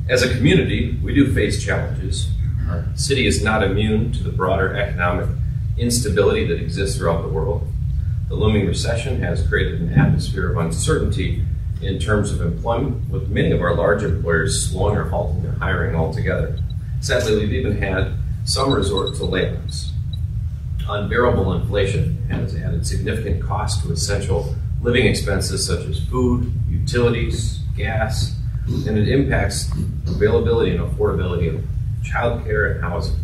As a community, we do face challenges. Our city is not immune to the broader economic instability that exists throughout the world. The looming recession has created an atmosphere of uncertainty in terms of employment, with many of our large employers slowing or halting their hiring altogether. Sadly, we've even had some resort to layoffs. Unbearable inflation has added significant cost to essential living expenses such as food, utilities, gas, and it impacts availability and affordability of childcare and housing.